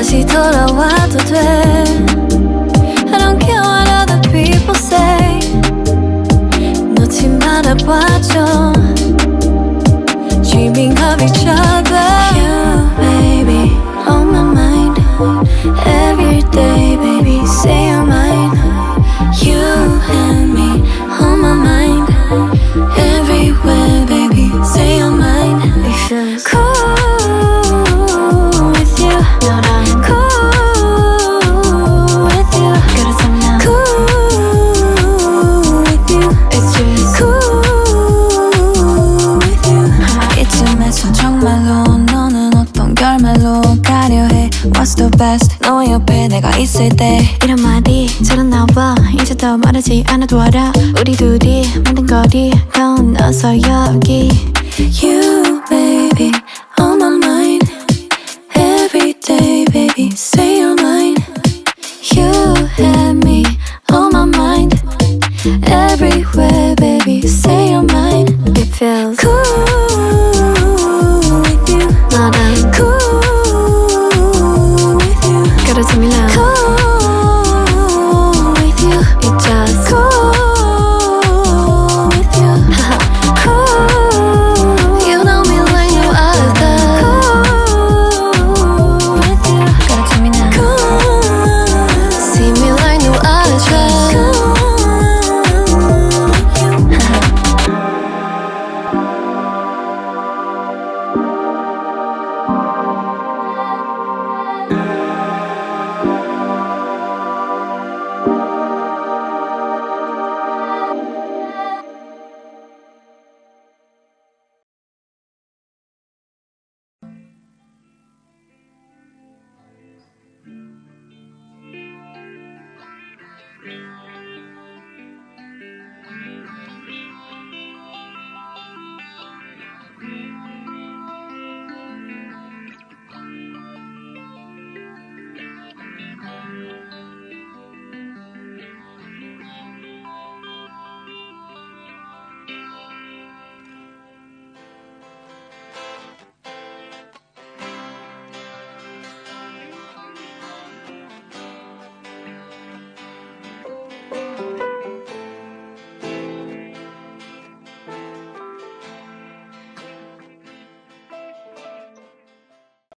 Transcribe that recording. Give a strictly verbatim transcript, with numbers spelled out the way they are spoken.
다시 돌아와도 돼. I don't care what other people say. 놓지 말아봐줘. Dreaming of each other. You baby on my mind. Every day baby say you're mine. You and me on my mind. Everywhere baby say you're mine. It feels cool with you. Cool with you. Cool with you. It's just cool with you. 이쯤에서 정말로 너는 어떤 결말로 가려 해. What's the best? 너 옆에 내가 있을 때 이런 말이 잘 안 나와. 이제 더 말하지 않아도 알아. 우리 둘이 만든 거리 넌 어서 여기. You baby